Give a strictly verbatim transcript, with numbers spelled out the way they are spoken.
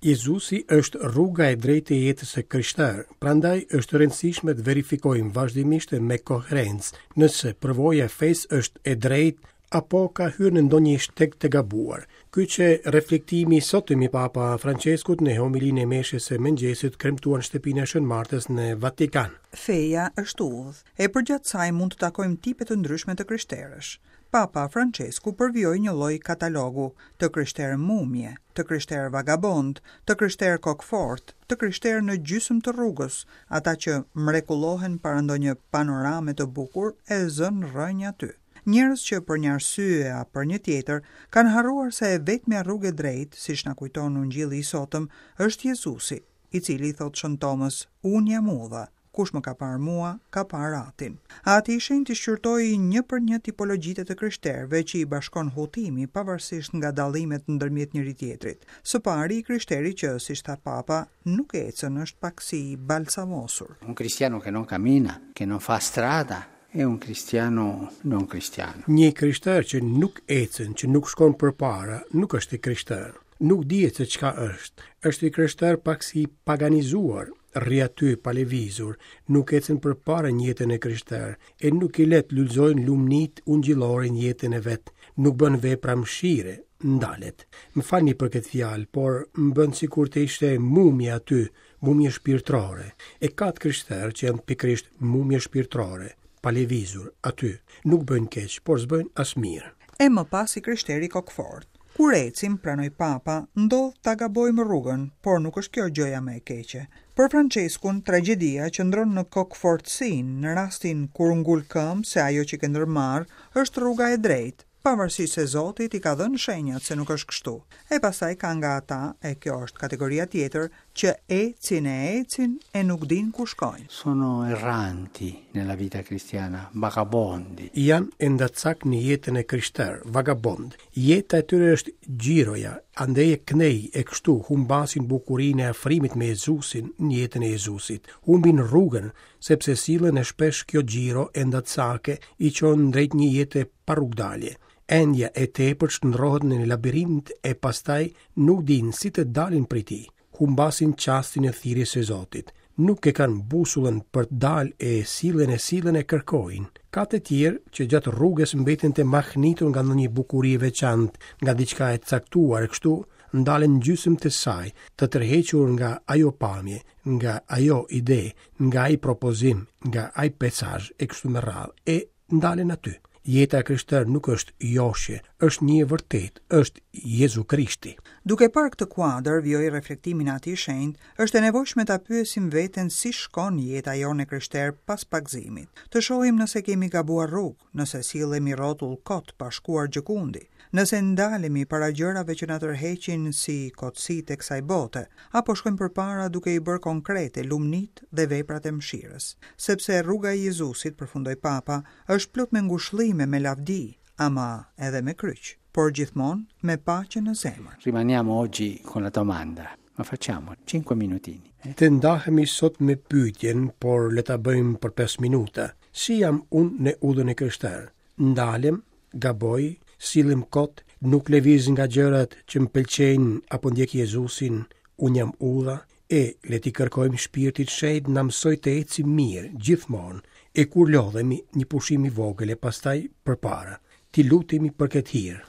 Jezusi është rruga e drejtë e jetës së krishterë, prandaj është rëndësishme të verifikojmë vazhdimisht me koherencë nëse përvoja e fesë është e drejtë apo ka hyrë në ndonjë shteg të gabuar. Ky që reflektimi i sotëm i Papa Franceskut në homilinë e meshjes së mëngjesit kremtuar në shtëpinë e Shën Martës në Vatikan. Feja është udhë, e përgjatë saj mund të takojmë tipe të ndryshme të krishterësh. Papa Francesku përvjoi një lloj katalogu të krishterë mumje, të krishterë vagabond, të krishterë kokfort, të krishterë në gjysmë të rrugës, ata që mrekullohen para ndonjë panorame të bukur e zënë rrënjë aty. Njerëz që për një arsye apo për një tjetër kanë harruar se e vetmja rrugë e drejtë, siç na kujton Ungjilli i sotëm, është Jezusi, i cili thot Shën Tomës, unë jam udha. Kush më ka parë mua, ka parë Atin. Ati i shenjtë shqyrtoi një për një tipologjitë të krishterëve që i bashkon hutimi pavarësisht nga dallimet ndërmjet njëri tjetrit. Së pari i krishteri që, siç tha Papa, nuk ecën është pak si i balsamosur. Un cristiano che non cammina, che non fa strada, è un cristiano non cristiano. Një krishter që nuk ecën, që nuk shkon përpara, nuk është i krishter. Nuk dihet se çka është. Është i krishter pak si i paganizuar. Rri aty pa lëvizur, nuk ecën përpara në jetën e krishter, e nuk i let lulëzojnë lumnit ungjillore në jetën e vet, nuk bën vepra mëshire, ndalet. Më falni për këtë fjalë, por më bën sikur të ishte mumje aty, mumje shpirtërore. E ka të krishterë që janë pikërisht mumje shpirtërore, pa lëvizur aty, nuk bëjnë keq, por s'bëjnë as mirë. E më pas i krishteri kokfort. Kur ecim, pranoi Papa, ndodh ta gabojmë rrugën, por nuk është kjo gjëja më e keqe. Për Franceskun, tragjedia qëndron në kokfortësinë, në rastin kur ngul këmbë se ajo që ke ndërmarr është rruga e drejtë, pavarësisht se Zoti i ka dhënë shenjat se nuk është kështu. E pastaj ka nga ata, e kjo është kategoria tjetër, që ecin e ecin e nuk din ku shkojnë. Sono erranti nella vita cristiana, vagabondi. Janë endacak në jetën e krishter, vagabond. Jeta e tyre është gjiroja, andej e knej e kështu humbasin bukurinë e afrimit me Jezusin në jetën e Jezusit. Humbin rrugën, sepse sillen e shpesh kjo gjiro endacake i çon drejt një jete pa rrugdalje. Endja e tepër shndrohet në një labirint e pastaj nuk din si të dalin prej tij. Humbasin qastin e thirrjes së Zotit. Nuk e kanë busullën për të dalë e sillen e sillen e kërkojnë. Ka të tjerë që gjatë rrugës mbeten të mahnitur nga ndonjë bukuri e veçantë, nga diçka e caktuar, kështu ndalen gjysmë të saj, të tërhequr nga ajo pamje, nga ajo ide, nga ai propozim, nga ai pesazh e kështu me radhë, e ndalen aty. Jeta e krishterë nuk është joshje, është një e vërtet, është Jezu Krishti. Duke parë këtë kuadër, vjoj reflektimin ati i shenjtë, është e nevojshme ta pyesim veten si shkon jeta jonë e krishterë pas pagëzimit. Të shohim nëse kemi gabuar rrugë, nëse sillemi rrotull kot pa shkuar gjëkundi, nëse ndalemi para gjërave që na tërheqin si kotësi tek kësaj bote, apo shkojmë përpara duke i bërë konkrete lumnit dhe veprat e mëshirës. Sepse rruga e Jezusit, përfundoi Papa, është plot me ngushëllime, me lavdi, ama edhe me kryq, por gjithmonë me paqe në zemër. Rimaniamo oggi con la domanda. Ma facciamo cinque minutini. Eh? Të ndahemi sot me pyetjen, por le ta bëjmë për pesë minuta. Si jam unë në udhën e krishterë? Ndalem, gaboj, sillim kot, nuk lëviz nga gjërat që më pëlqejnë apo ndjek Jezusin, unë jam udha, e le t'i kërkojmë shpirtit shenjtë na mësoj të ecim mirë gjithmonë, e kur lodhemi një pushim i vogël e pastaj përpara. Ti lutemi për këtë hir.